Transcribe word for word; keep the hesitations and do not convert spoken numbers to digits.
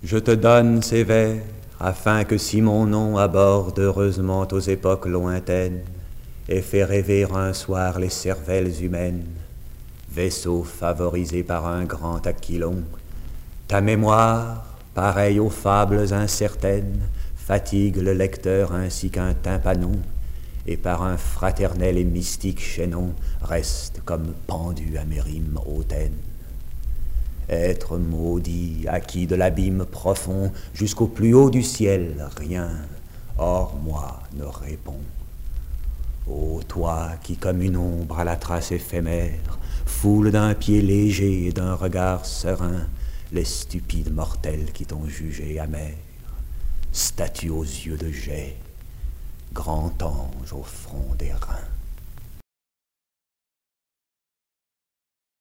Je te donne ces vers, afin que si mon nom aborde heureusement aux époques lointaines, et fait rêver un soir les cervelles humaines, vaisseau favorisé par un grand aquilon, ta mémoire, pareille aux fables incertaines, fatigue le lecteur ainsi qu'un tympanon, et par un fraternel et mystique chaînon, reste comme pendu à mes rimes hautaines. Être maudit, acquis de l'abîme profond, jusqu'au plus haut du ciel, rien, hors moi, ne répond. Ô toi qui, comme une ombre à la trace éphémère, foule d'un pied léger et d'un regard serein les stupides mortels qui t'ont jugé amer, statue aux yeux de jet, grand ange au front d'airain.